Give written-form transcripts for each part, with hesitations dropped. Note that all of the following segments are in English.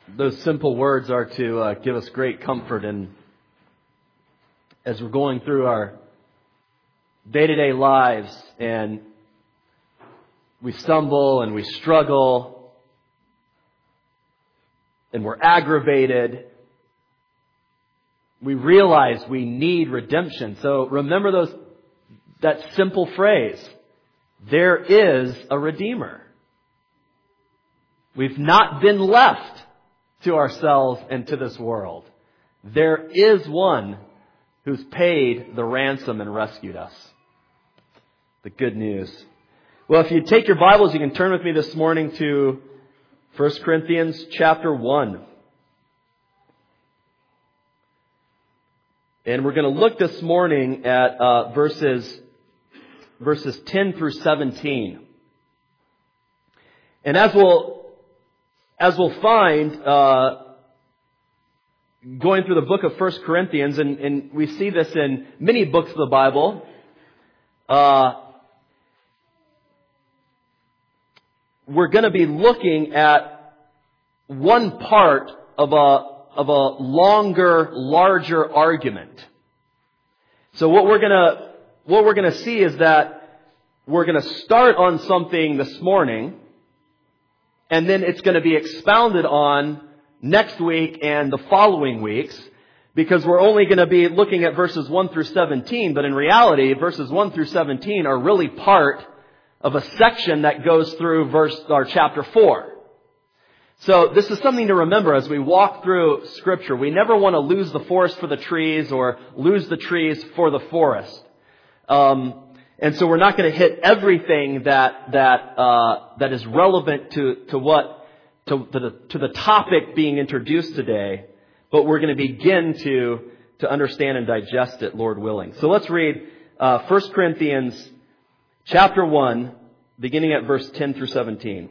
Those simple words are to give us great comfort, and as we're going through our day-to-day lives and we stumble and we struggle and we're aggravated, we realize we need redemption. So remember that simple phrase, there is a Redeemer. We've not been left to ourselves and to this world. There is one who's paid the ransom and rescued us. The good news. Well, if you take your Bibles, you can turn with me this morning to 1 Corinthians chapter 1. And we're going to look this morning at verses 10 through 17. And as we'll find, going through the book of 1 Corinthians, and we see this in many books of the Bible, we're going to be looking at one part of a longer, larger argument. So what we're going to see is that we're going to start on something this morning, and then it's going to be expounded on next week and the following weeks, because we're only going to be looking at verses 1 through 17, but in reality, verses 1 through 17 are really part of a section that goes through chapter 4. So this is something to remember as we walk through Scripture. We never want to lose the forest for the trees or lose the trees for the forest. And so we're not going to hit everything that is relevant to the topic being introduced today, but we're going to begin to understand and digest it, Lord willing. So let's read 1 Corinthians chapter 1, beginning at verse 10 through 17.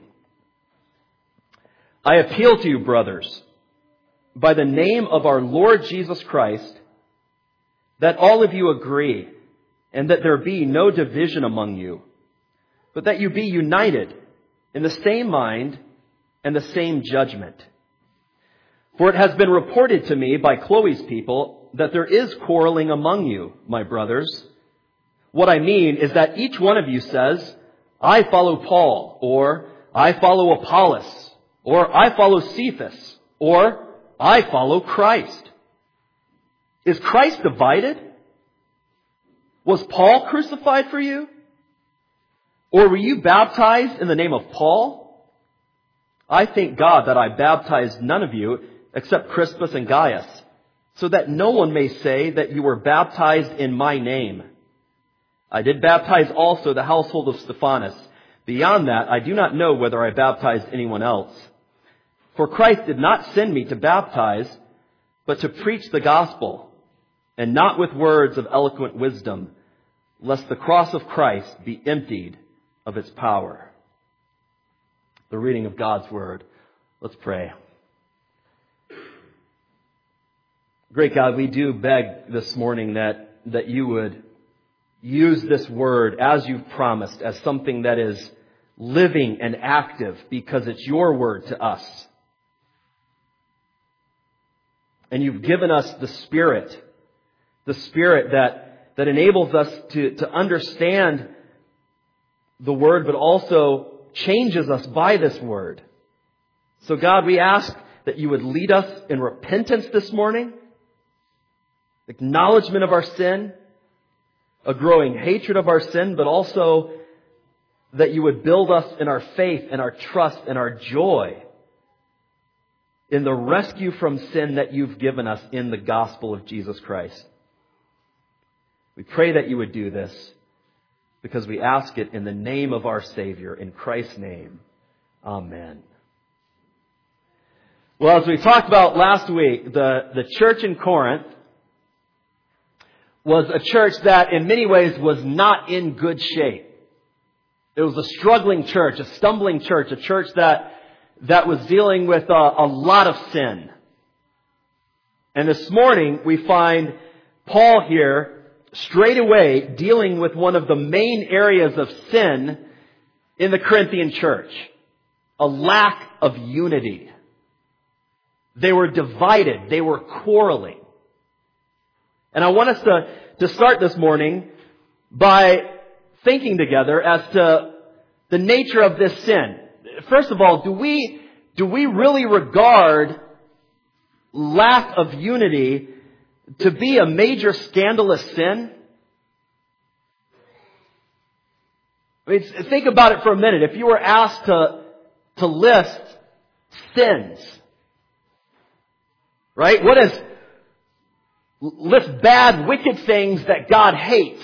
I appeal to you, brothers, by the name of our Lord Jesus Christ, that all of you agree, and that there be no division among you, but that you be united in the same mind and the same judgment. For it has been reported to me by Chloe's people that there is quarreling among you, my brothers. What I mean is that each one of you says, I follow Paul, or I follow Apollos, or I follow Cephas, or I follow Christ. Is Christ divided? Was Paul crucified for you? Or were you baptized in the name of Paul? I thank God that I baptized none of you except Crispus and Gaius, so that no one may say that you were baptized in my name. I did baptize also the household of Stephanas. Beyond that, I do not know whether I baptized anyone else. For Christ did not send me to baptize, but to preach the gospel, and not with words of eloquent wisdom, lest the cross of Christ be emptied of its power. The reading of God's Word. Let's pray. Great God, we do beg this morning that you would use this Word as you've promised, as something that is living and active, because it's your Word to us. And you've given us the Spirit that enables us to understand the Word, but also changes us by this Word. So God, we ask that you would lead us in repentance this morning, acknowledgement of our sin, a growing hatred of our sin, but also that you would build us in our faith and our trust and our joy in the rescue from sin that you've given us in the gospel of Jesus Christ. We pray that you would do this because we ask it in the name of our Savior, in Christ's name. Amen. Well, as we talked about last week, the church in Corinth was a church that in many ways was not in good shape. It was a struggling church, a stumbling church, a church that was dealing with a lot of sin. And this morning we find Paul here straight away dealing with one of the main areas of sin in the Corinthian church. A lack of unity. They were divided. They were quarreling. And I want us to start this morning by thinking together as to the nature of this sin. First of all, do we really regard lack of unity to be a major scandalous sin? I mean, think about it for a minute. If you were asked to list sins, right? List bad, wicked things that God hates.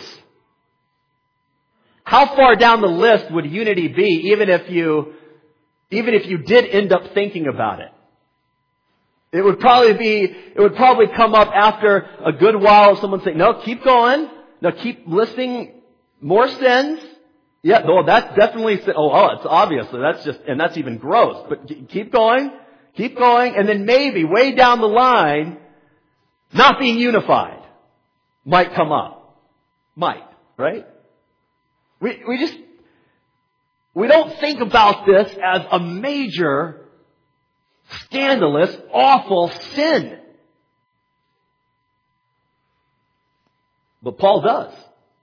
How far down the list would unity be, even if you did end up thinking about it? It would probably come up after a good while of someone saying, no, keep going. No, keep listing more sins. Yeah, no, that's definitely sin. It's obviously, that's even gross. But keep going. And then maybe way down the line, not being unified might come up. Might, right? We don't think about this as a major, scandalous, awful sin. But Paul does.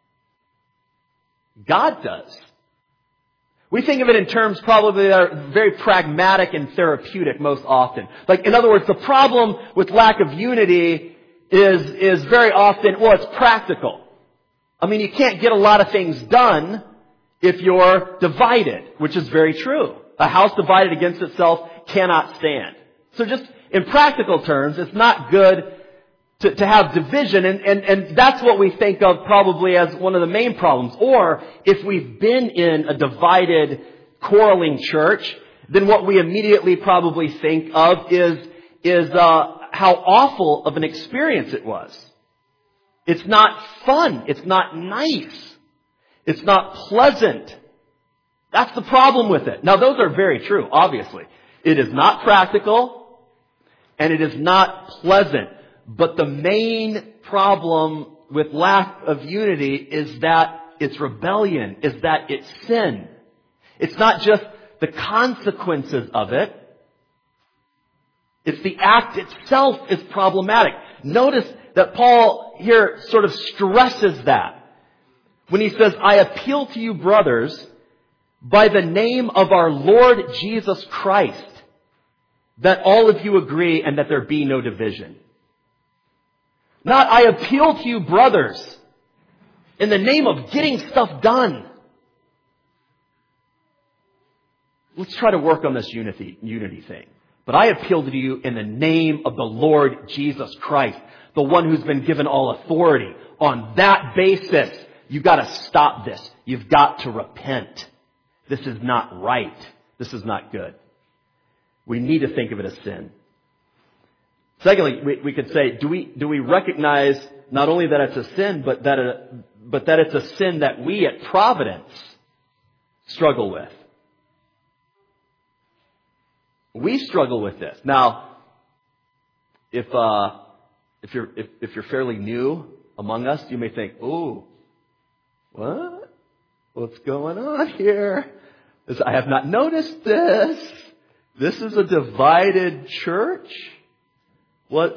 God does. We think of it in terms probably that are very pragmatic and therapeutic most often. Like, in other words, the problem with lack of unity is very often, it's practical. I mean, you can't get a lot of things done if you're divided, which is very true. A house divided against itself cannot stand. So just in practical terms, it's not good to have division, and that's what we think of probably as one of the main problems. Or if we've been in a divided, quarreling church, then what we immediately probably think of is how awful of an experience it was. It's not fun. It's not nice. It's not pleasant. That's the problem with it. Now, those are very true, obviously. It is not practical, and it is not pleasant. But the main problem with lack of unity is that it's rebellion, is that it's sin. It's not just the consequences of it. It's the act itself is problematic. Notice that Paul here sort of stresses that when he says, I appeal to you, brothers, by the name of our Lord Jesus Christ, that all of you agree and that there be no division. Not, I appeal to you, brothers, in the name of getting stuff done. Let's try to work on this unity thing. But I appeal to you in the name of the Lord Jesus Christ, the one who's been given all authority. On that basis, you've got to stop this. You've got to repent. This is not right. This is not good. We need to think of it as sin. Secondly, we could say, do we recognize not only that it's a sin, but that it's a sin that we at Providence struggle with? We struggle with this. Now, if you're fairly new among us, you may think, "Ooh, what? What's going on here? I have not noticed this. This is a divided church." What?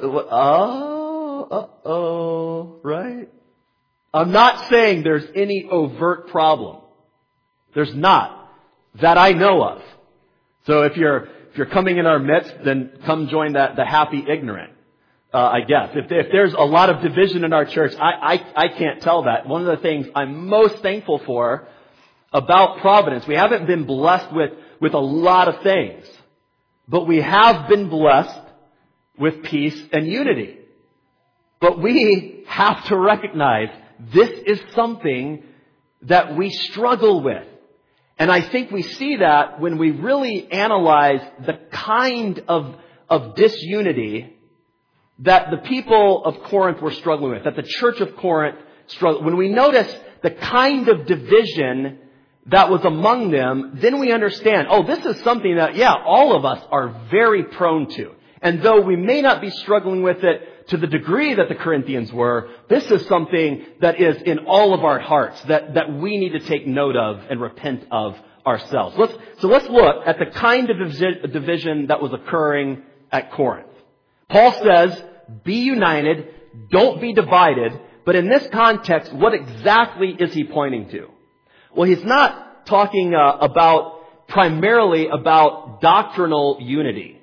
Right? I'm not saying there's any overt problem. There's not. That I know of. So if you're coming in our midst, then come join the happy ignorant, I guess. If there's a lot of division in our church, I can't tell that. One of the things I'm most thankful for about Providence, we haven't been blessed with a lot of things, but we have been blessed with peace and unity. But we have to recognize this is something that we struggle with. And I think we see that when we really analyze the kind of disunity that the people of Corinth were struggling with, that the church of Corinth struggled. When we notice the kind of division that was among them, then we understand, this is something that, all of us are very prone to. And though we may not be struggling with it to the degree that the Corinthians were, this is something that is in all of our hearts that we need to take note of and repent of ourselves. Let's look at the kind of division that was occurring at Corinth. Paul says, be united, don't be divided. But in this context, what exactly is he pointing to? Well, he's not talking primarily about doctrinal unity.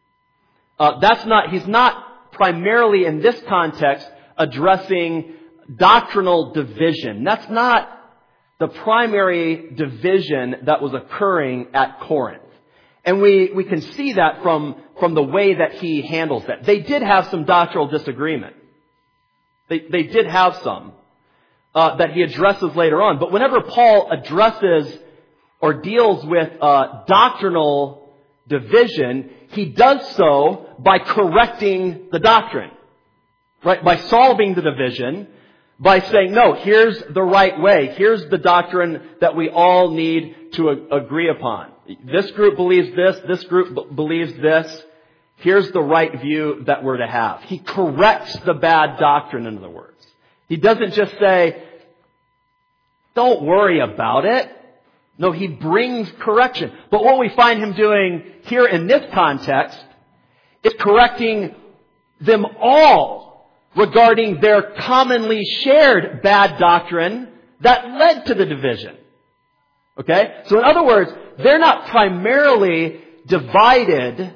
He's not primarily in this context addressing doctrinal division. That's not the primary division that was occurring at Corinth. And we can see that from the way that he handles that. They did have some doctrinal disagreement. They did have some that he addresses later on. But whenever Paul addresses or deals with doctrinal division, he does so by correcting the doctrine, right? By solving the division, by saying, no, here's the right way. Here's the doctrine that we all need to agree upon. This group believes this group believes this. Here's the right view that we're to have. He corrects the bad doctrine, in other words. He doesn't just say, don't worry about it. No, he brings correction. But what we find him doing here in this context is correcting them all regarding their commonly shared bad doctrine that led to the division. Okay? So in other words, they're not primarily divided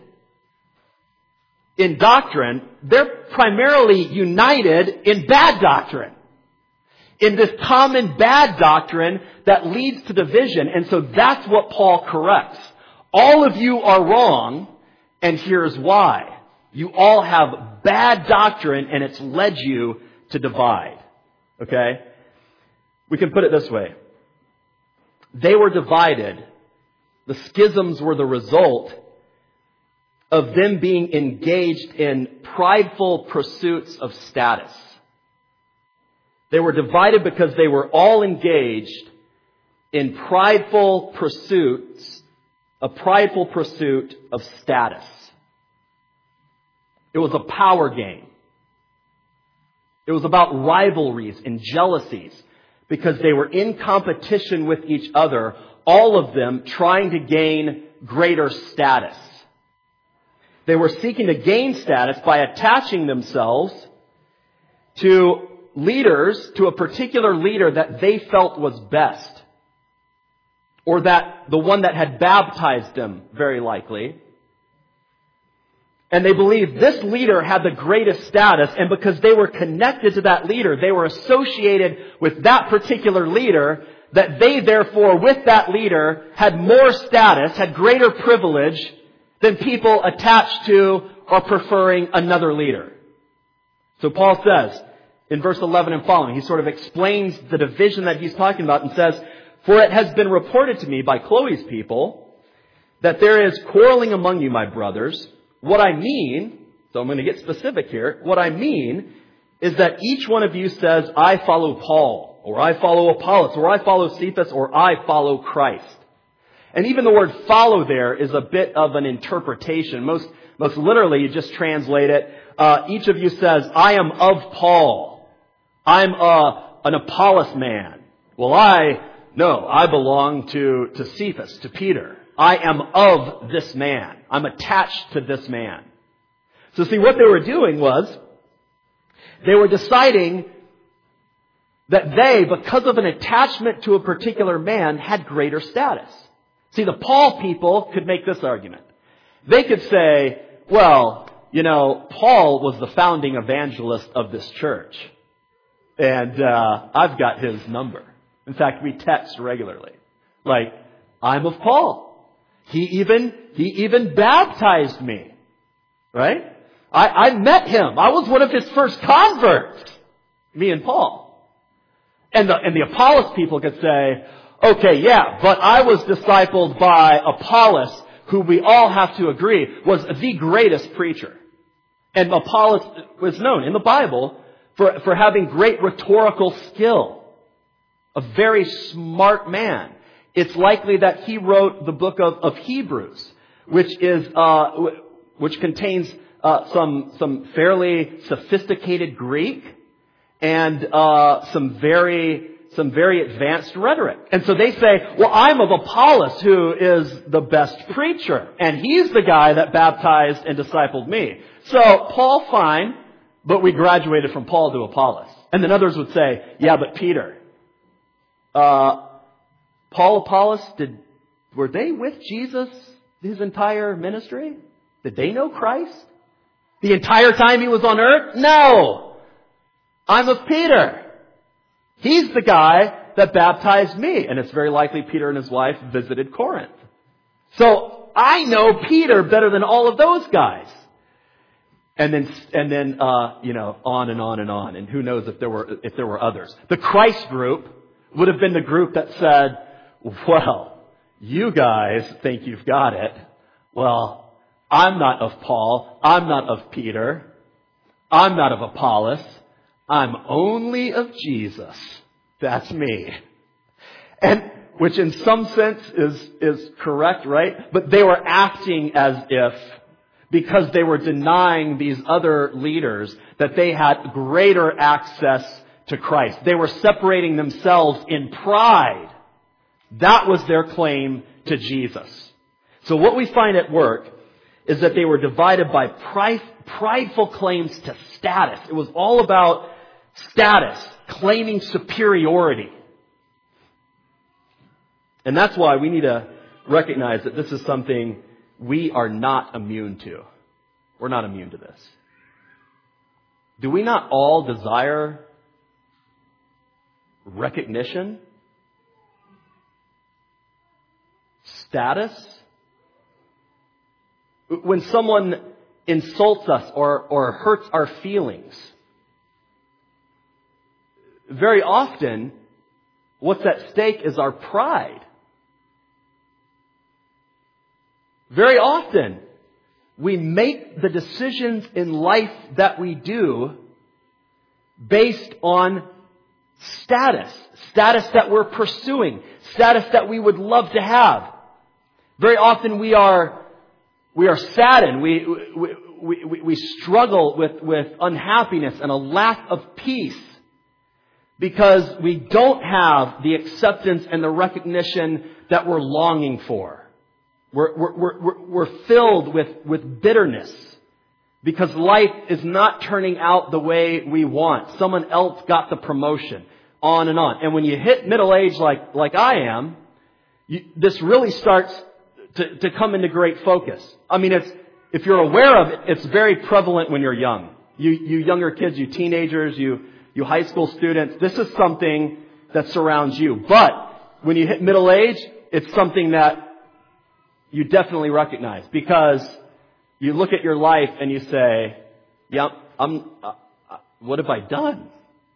in doctrine. They're primarily united in bad doctrine. In this common bad doctrine that leads to division. And so that's what Paul corrects. All of you are wrong, and here's why. You all have bad doctrine, and it's led you to divide. Okay? We can put it this way. They were divided. The schisms were the result of them being engaged in prideful pursuits of status. They were divided because they were all engaged in a prideful pursuit of status. It was a power game. It was about rivalries and jealousies because they were in competition with each other, all of them trying to gain greater status. They were seeking to gain status by attaching themselves to leaders, to a particular leader that they felt was best. Or that the one that had baptized them, very likely. And they believed this leader had the greatest status, and because they were connected to that leader, they were associated with that particular leader, that they therefore, with that leader, had more status, had greater privilege than people attached to or preferring another leader. So Paul says, in verse 11 and following, he sort of explains the division that he's talking about and says, "For it has been reported to me by Chloe's people that there is quarreling among you, my brothers. What I mean," so I'm going to get specific here, "what I mean is that each one of you says, I follow Paul, or I follow Apollos, or I follow Cephas, or I follow Christ." And even the word follow there is a bit of an interpretation. Most literally, you just translate it. Each of you says, I am of Paul. I'm an Apollos man. Well, I belong to Cephas, to Peter. I am of this man. I'm attached to this man. So see, what they were doing was, they were deciding that they, because of an attachment to a particular man, had greater status. See, the Paul people could make this argument. They could say, well, Paul was the founding evangelist of this church. And I've got his number. In fact, we text regularly. Like, I'm of Paul. He even baptized me. Right? I met him. I was one of his first converts. Me and Paul. And the Apollos people could say, okay, yeah, but I was discipled by Apollos, who we all have to agree was the greatest preacher. And Apollos was known in the Bible for having great rhetorical skill. A very smart man. It's likely that he wrote the book of Hebrews, which contains some fairly sophisticated Greek and some very some very advanced rhetoric. And so they say, well, I'm of Apollos, who is the best preacher. And he's the guy that baptized and discipled me. So Paul, fine, but we graduated from Paul to Apollos. And then others would say, yeah, but Peter, Paul, Apollos, were they with Jesus his entire ministry? Did they know Christ the entire time he was on earth? No. I'm of Peter. He's the guy that baptized me. And it's very likely Peter and his wife visited Corinth. So I know Peter better than all of those guys. And then, on and on and on. And who knows if there were others. The Christ group would have been the group that said, well, you guys think you've got it. Well, I'm not of Paul. I'm not of Peter. I'm not of Apollos. I'm only of Jesus. That's me. And which in some sense is correct, right? But they were acting as if, because they were denying these other leaders, that they had greater access to Christ. They were separating themselves in pride. That was their claim to Jesus. So what we find at work is that they were divided by prideful claims to status. It was all about status, claiming superiority. And that's why we need to recognize that this is something we are not immune to. We're not immune to this. Do we not all desire recognition? Status? When someone insults us or hurts our feelings, very often what's at stake is our pride. Very often we make the decisions in life that we do based on status that we're pursuing, status that we would love to have. Very often we are saddened. We struggle with unhappiness and a lack of peace because we don't have the acceptance and the recognition that we're longing for. We're filled with bitterness because life is not turning out the way we want. Someone else got the promotion, on and on. And when you hit middle age like I am, this really starts to come into great focus. I mean, if you're aware of it, it's very prevalent when you're young. You younger kids, you teenagers, you high school students, this is something that surrounds you. But when you hit middle age, it's something that you definitely recognize because you look at your life and you say, "Yep, what have I done?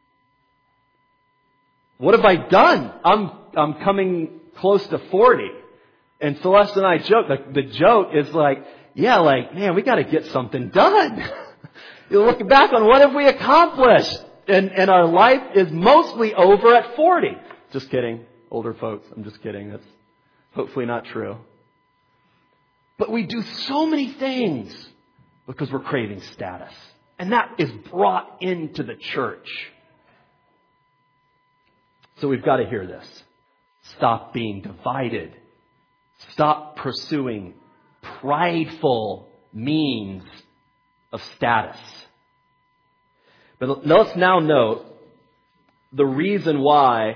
What have I done? I'm coming close to 40." And Celeste and I joke, the joke is man, we got to get something done. You look back on what have we accomplished, and our life is mostly over at 40. Just kidding, older folks. I'm just kidding. That's hopefully not true. But we do so many things because we're craving status. And that is brought into the church. So we've got to hear this. Stop being divided. Stop pursuing prideful means of status. But let's now note the reason why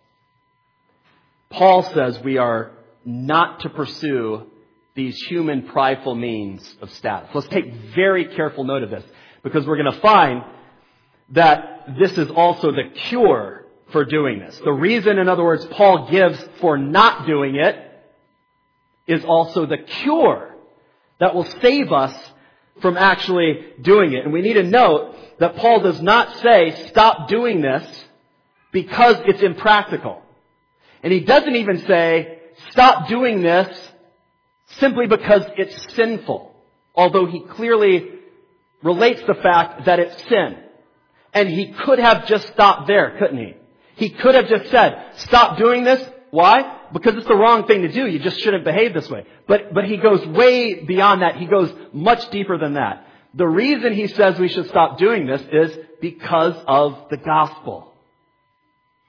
Paul says we are not to pursue these human prideful means of status. Let's take very careful note of this because we're going to find that this is also the cure for doing this. The reason, in other words, Paul gives for not doing it is also the cure that will save us from actually doing it. And we need to note that Paul does not say stop doing this because it's impractical. And he doesn't even say stop doing this simply because it's sinful. Although he clearly relates the fact that it's sin. And he could have just stopped there, couldn't he? He could have just said, stop doing this. Why? Because it's the wrong thing to do. You just shouldn't behave this way. But he goes way beyond that. He goes much deeper than that. The reason he says we should stop doing this is because of the gospel.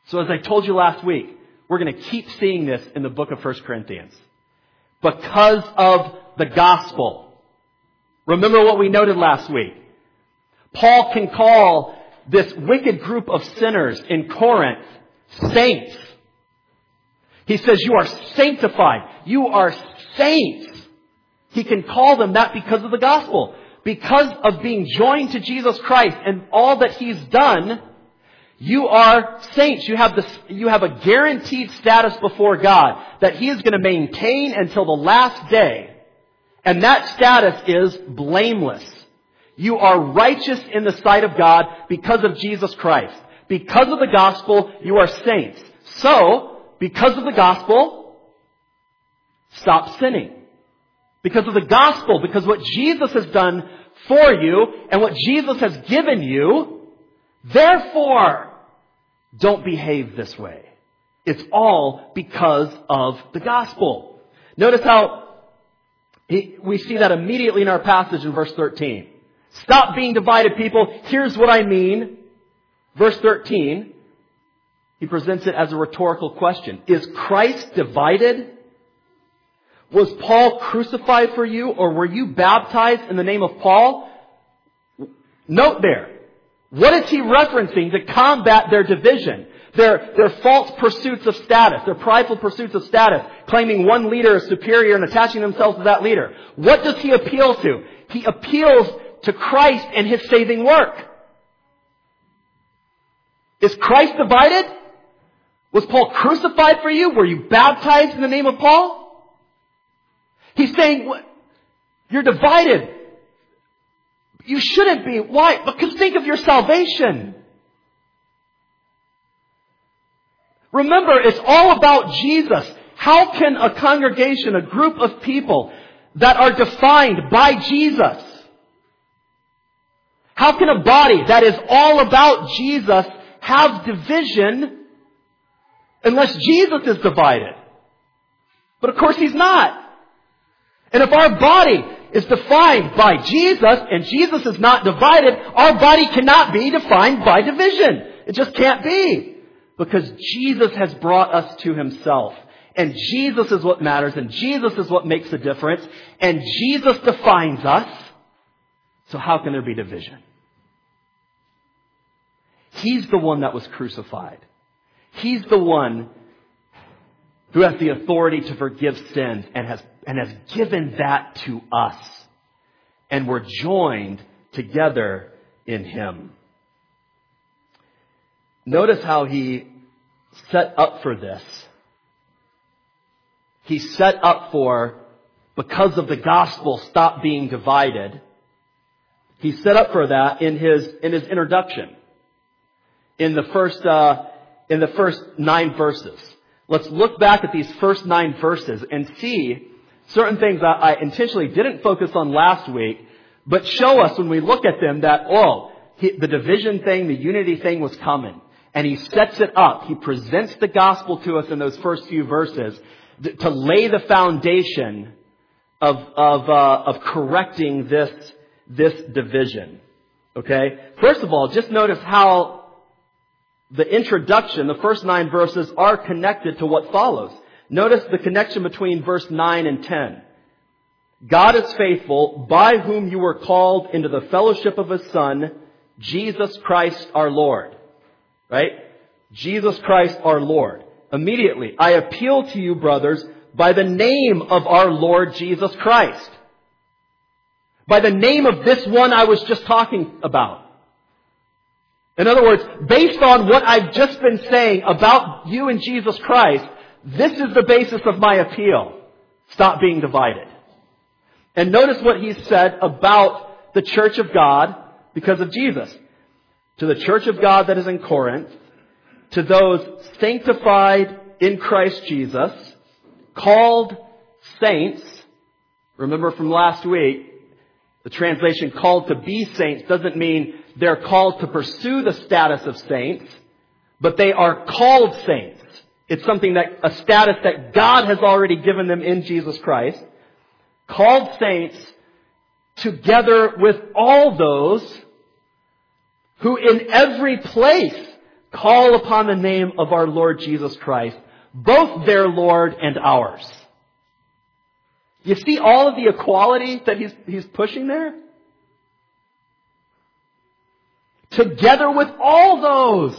So as I told you last week, we're going to keep seeing this in the book of 1 Corinthians. Because of the gospel. Remember what we noted last week. Paul can call this wicked group of sinners in Corinth saints. He says, you are sanctified. You are saints. He can call them that because of the gospel. Because of being joined to Jesus Christ and all that He's done, you are saints. You have a guaranteed status before God that He is going to maintain until the last day. And that status is blameless. You are righteous in the sight of God because of Jesus Christ. Because of the gospel, you are saints. So, because of the gospel, stop sinning. Because of the gospel, because what Jesus has done for you and what Jesus has given you, therefore, don't behave this way. It's all because of the gospel. Notice how we see that immediately in our passage in verse 13. Stop being divided, people. Here's what I mean. Verse 13, he presents it as a rhetorical question. Is Christ divided? Was Paul crucified for you, or were you baptized in the name of Paul? Note there. What is he referencing to combat their division? Their false pursuits of status, their prideful pursuits of status, claiming one leader is superior and attaching themselves to that leader. What does he appeal to? He appeals to Christ and His saving work. Is Christ divided? Was Paul crucified for you? Were you baptized in the name of Paul? He's saying, you're divided. You shouldn't be. Why? Because think of your salvation. Remember, it's all about Jesus. How can a congregation, a group of people that are defined by Jesus, how can a body that is all about Jesus have division unless Jesus is divided? But of course He's not. And if our body is defined by Jesus and Jesus is not divided, our body cannot be defined by division. It just can't be. Because Jesus has brought us to Himself. And Jesus is what matters. And Jesus is what makes the difference. And Jesus defines us. So how can there be division? He's the one that was crucified. He's the one who has the authority to forgive sins and has given that to us. And we're joined together in Him. Notice how he set up for this. He set up for, because of the gospel, stop being divided. He set up for that in his introduction. In the first 9 verses. Let's look back at these first 9 verses and see certain things that I intentionally didn't focus on last week, but show us when we look at them that, the division thing, the unity thing was coming. And he sets it up. He presents the gospel to us in those first few verses to lay the foundation of correcting this division. Okay? First of all, just notice how the introduction, the first 9 verses, are connected to what follows. Notice the connection between verse 9 and 10. God is faithful, by whom you were called into the fellowship of His Son, Jesus Christ our Lord. Right? Jesus Christ our Lord. Immediately, I appeal to you, brothers, by the name of our Lord Jesus Christ. By the name of this one I was just talking about. In other words, based on what I've just been saying about you and Jesus Christ, this is the basis of my appeal. Stop being divided. And notice what he said about the church of God because of Jesus. To the church of God that is in Corinth, to those sanctified in Christ Jesus, called saints. Remember from last week, the translation called to be saints doesn't mean they're called to pursue the status of saints, but they are called saints. It's a status that God has already given them in Jesus Christ. Called saints together with all those who in every place call upon the name of our Lord Jesus Christ, both their Lord and ours. You see all of the equality that he's pushing there? Together with all those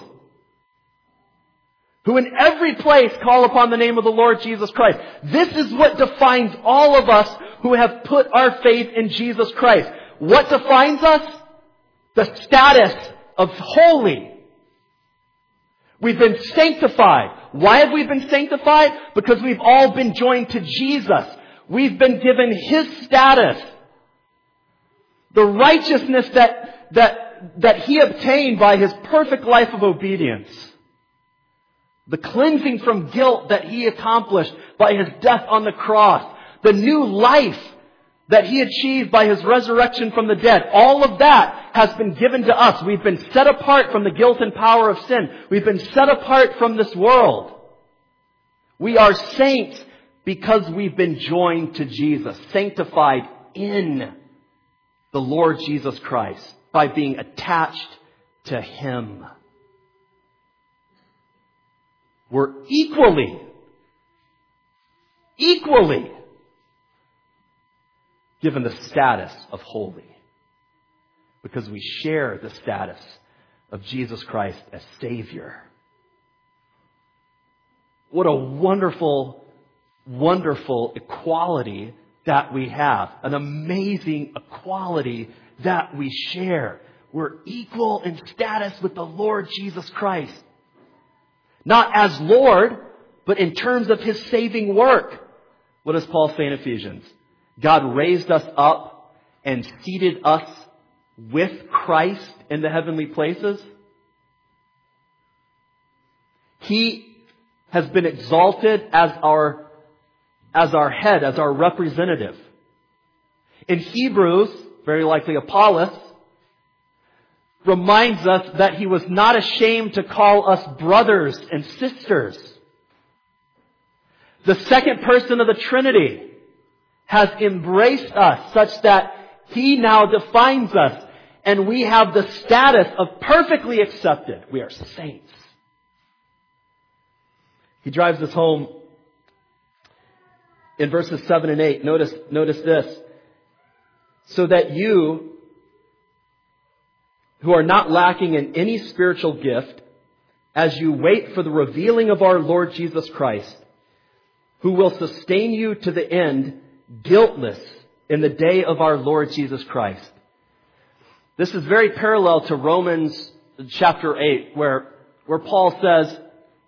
who in every place call upon the name of the Lord Jesus Christ. This is what defines all of us who have put our faith in Jesus Christ. What defines us? The status of holy. We've been sanctified. Why have we been sanctified? Because we've all been joined to Jesus. We've been given His status. The righteousness that He obtained by His perfect life of obedience. The cleansing from guilt that He accomplished by His death on the cross. The new life that He achieved by His resurrection from the dead. All of that has been given to us. We've been set apart from the guilt and power of sin. We've been set apart from this world. We are saints because we've been joined to Jesus. Sanctified in the Lord Jesus Christ by being attached to Him. We're equally given the status of holy because we share the status of Jesus Christ as Savior. What a wonderful, wonderful equality that we have. An amazing equality that we share. We're equal in status with the Lord Jesus Christ. Not as Lord, but in terms of His saving work. What does Paul say in Ephesians? God raised us up and seated us with Christ in the heavenly places. He has been exalted as our head, as our representative. In Hebrews, very likely Apollos, reminds us that He was not ashamed to call us brothers and sisters. The second person of the Trinity has embraced us such that He now defines us and we have the status of perfectly accepted. We are saints. He drives us home in verses 7 and 8. Notice this. So that you, who are not lacking in any spiritual gift, as you wait for the revealing of our Lord Jesus Christ, who will sustain you to the end, guiltless in the day of our Lord Jesus Christ. This is very parallel to Romans chapter 8, where Paul says,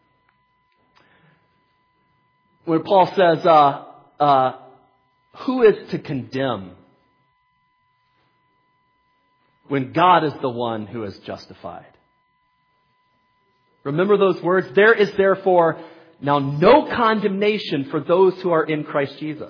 who is to condemn when God is the one who is justified? Remember those words? There is therefore now no condemnation for those who are in Christ Jesus.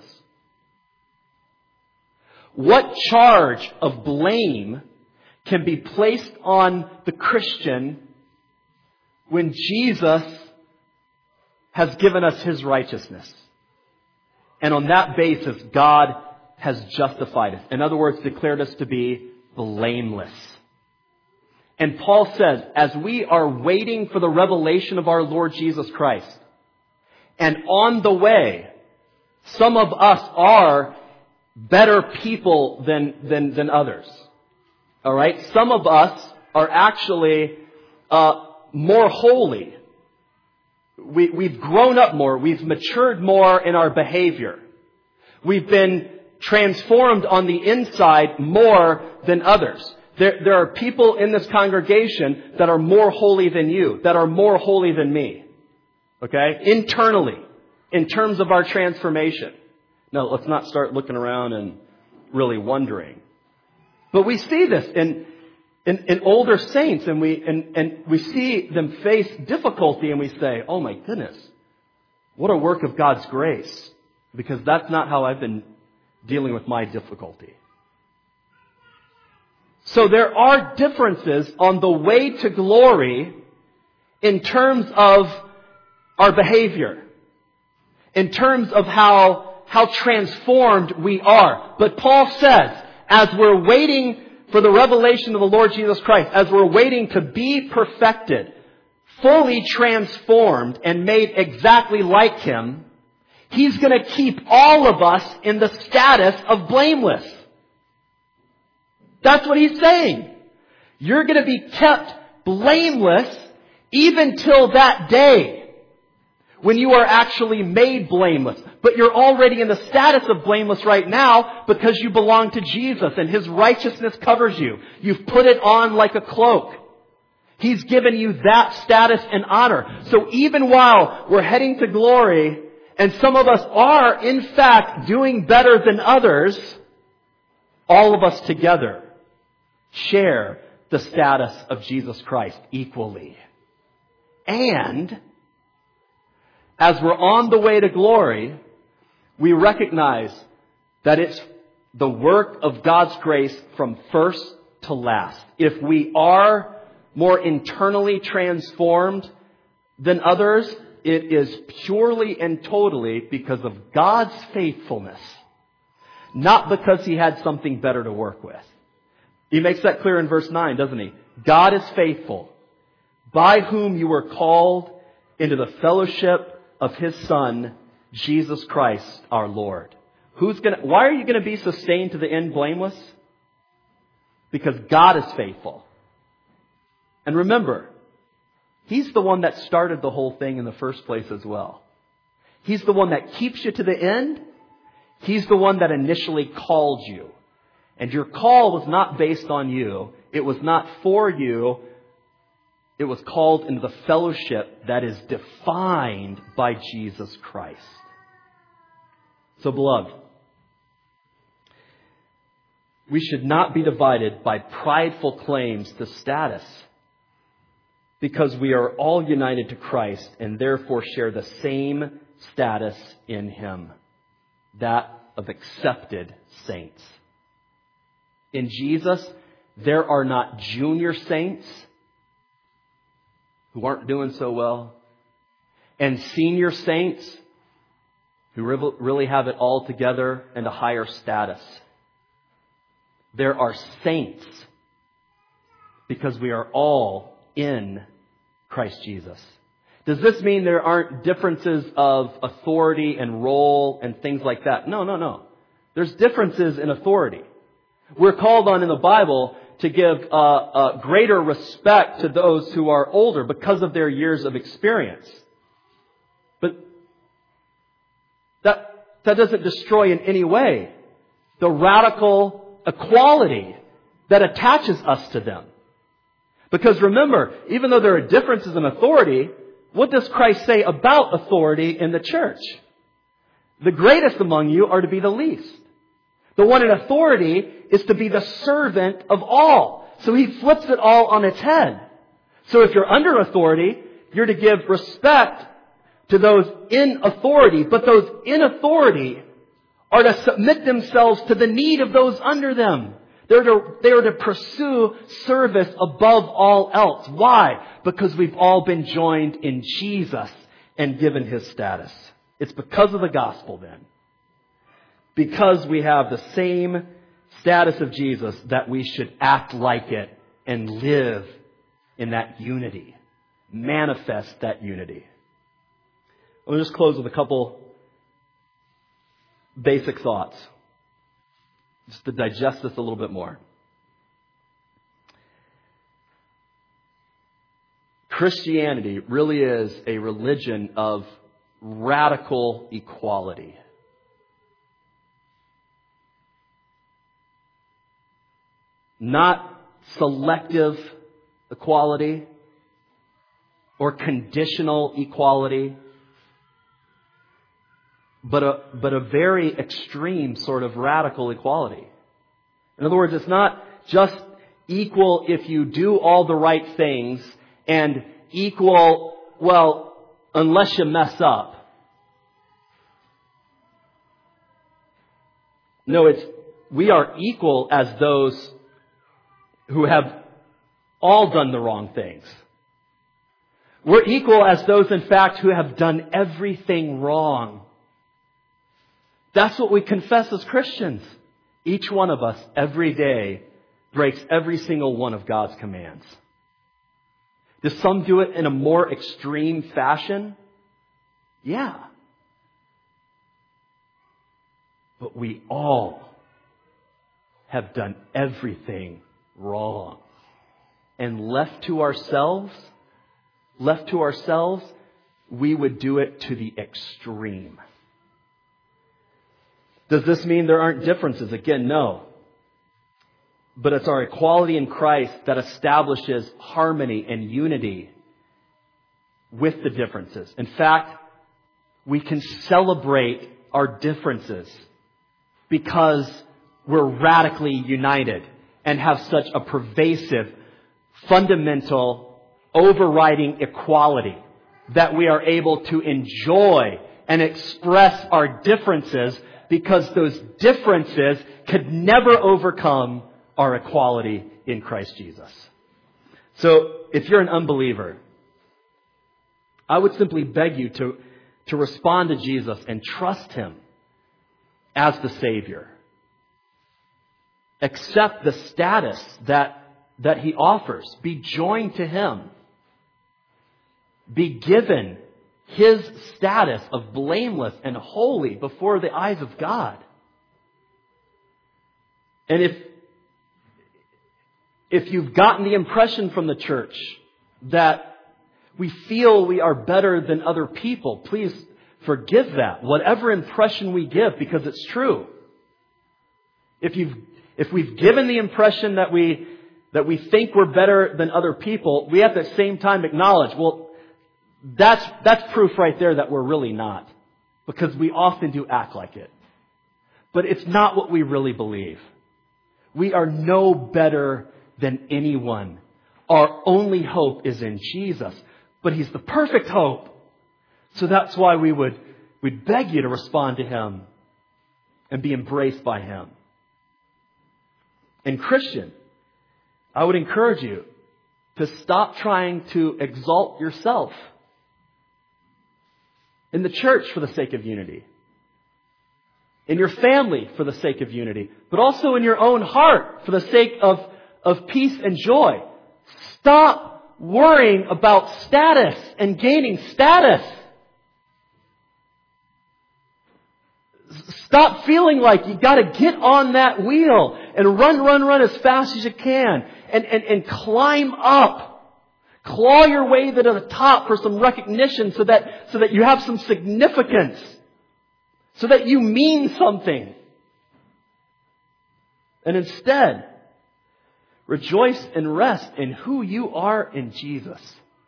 What charge of blame can be placed on the Christian when Jesus has given us His righteousness? And on that basis, God has justified us. In other words, declared us to be blameless. And Paul says, as we are waiting for the revelation of our Lord Jesus Christ, and on the way, some of us are better people than others. All right? Some of us are actually more holy. We've grown up more. We've matured more in our behavior. We've been transformed on the inside more than others. There are people in this congregation that are more holy than you, that are more holy than me. Okay? Internally, in terms of our transformation. No, let's not start looking around and really wondering. But we see this in older saints, and we see them face difficulty, and we say, oh my goodness, what a work of God's grace. Because that's not how I've been dealing with my difficulty. So there are differences on the way to glory in terms of our behavior, in terms of how transformed we are. But Paul says, as we're waiting for the revelation of the Lord Jesus Christ, as we're waiting to be perfected, fully transformed and made exactly like Him, He's going to keep all of us in the status of blameless. That's what He's saying. You're going to be kept blameless even till that day when you are actually made blameless. But you're already in the status of blameless right now because you belong to Jesus and His righteousness covers you. You've put it on like a cloak. He's given you that status and honor. So even while we're heading to glory, and some of us are, in fact, doing better than others, all of us together share the status of Jesus Christ equally. And as we're on the way to glory, we recognize that it's the work of God's grace from first to last. If we are more internally transformed than others, it is purely and totally because of God's faithfulness, not because He had something better to work with. He makes that clear in verse 9, doesn't He? God is faithful, by whom you were called into the fellowship of His Son, Jesus Christ our Lord. Why are you going to be sustained to the end blameless? Because God is faithful. And remember, He's the one that started the whole thing in the first place as well. He's the one that keeps you to the end. He's the one that initially called you. And your call was not based on you. It was not for you. It was called into the fellowship that is defined by Jesus Christ. So, beloved, we should not be divided by prideful claims to status, because we are all united to Christ and therefore share the same status in Him, that of accepted saints. In Jesus, there are not junior saints who aren't doing so well, and senior saints who really have it all together and a higher status. There are saints because we are all in Christ Jesus. Does this mean there aren't differences of authority and role and things like that? No. There's differences in authority. We're called on in the Bible to give greater respect to those who are older because of their years of experience. But that doesn't destroy in any way the radical equality that attaches us to them. Because remember, even though there are differences in authority, what does Christ say about authority in the church? The greatest among you are to be the least. The one in authority is to be the servant of all. So He flips it all on its head. So if you're under authority, you're to give respect to those in authority. But those in authority are to submit themselves to the need of those under them. They are to pursue service above all else. Why? Because we've all been joined in Jesus and given His status. It's because of the gospel then. Because we have the same status of Jesus that we should act like it and live in that unity. Manifest that unity. I'll just close with a couple basic thoughts, just to digest this a little bit more. Christianity really is a religion of radical equality. Not selective equality or conditional equality, but a very extreme sort of radical equality. In other words, it's not just equal if you do all the right things and equal, well, unless you mess up. No, we are equal as those who have all done the wrong things. We're equal as those, in fact, who have done everything wrong. That's what we confess as Christians. Each one of us, every day, breaks every single one of God's commands. Do some do it in a more extreme fashion? Yeah. But we all have done everything wrong. And left to ourselves, we would do it to the extreme. Does this mean there aren't differences? Again, no. But it's our equality in Christ that establishes harmony and unity with the differences. In fact, we can celebrate our differences because we're radically united and have such a pervasive, fundamental, overriding equality that we are able to enjoy and express our differences because those differences could never overcome our equality in Christ Jesus. So, if you're an unbeliever, I would simply beg you to respond to Jesus and trust Him as the Savior. Accept the status that He offers. Be joined to Him. Be given His status of blameless and holy before the eyes of God. And if you've gotten the impression from the church that we feel we are better than other people, please forgive that. Whatever impression we give, because it's true. If we've given the impression that we think we're better than other people, we at the same time acknowledge, well, that's proof right there that we're really not. Because we often do act like it. But it's not what we really believe. We are no better than anyone. Our only hope is in Jesus. But He's the perfect hope. So that's why we'd beg you to respond to Him and be embraced by Him. And Christian, I would encourage you to stop trying to exalt yourself in the church for the sake of unity, in your family for the sake of unity, but also in your own heart for the sake of peace and joy. Stop worrying about status and gaining status. Stop feeling like you got to get on that wheel and run as fast as you can and climb up. Claw your way to the top for some recognition so that you have some significance. So that you mean something. And instead, rejoice and rest in who you are in Jesus.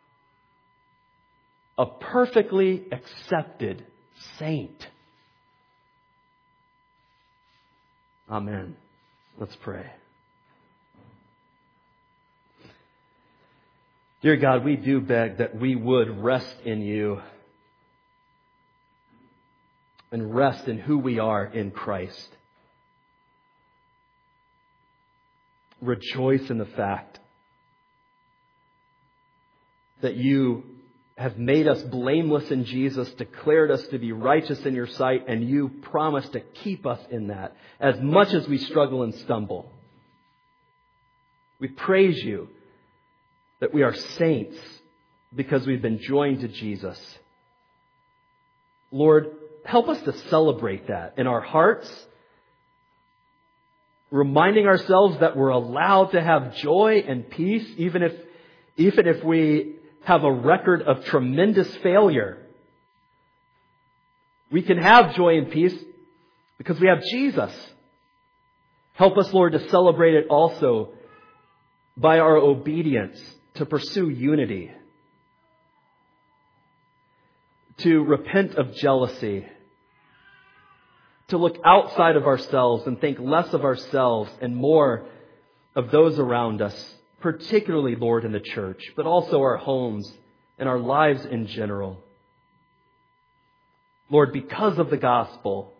A perfectly accepted saint. Amen. Let's pray. Dear God, we do beg that we would rest in You and rest in who we are in Christ. Rejoice in the fact that You have made us blameless in Jesus, declared us to be righteous in Your sight, and You promise to keep us in that as much as we struggle and stumble. We praise You that we are saints because we've been joined to Jesus. Lord, help us to celebrate that in our hearts, reminding ourselves that we're allowed to have joy and peace even if we have a record of tremendous failure. We can have joy and peace because we have Jesus. Help us, Lord, to celebrate it also by our obedience to pursue unity, to repent of jealousy, to look outside of ourselves and think less of ourselves and more of those around us, particularly, Lord, in the church, but also our homes and our lives in general. Lord, because of the gospel,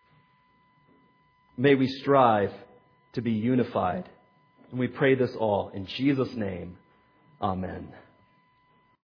may we strive to be unified. And we pray this all in Jesus' name. Amen.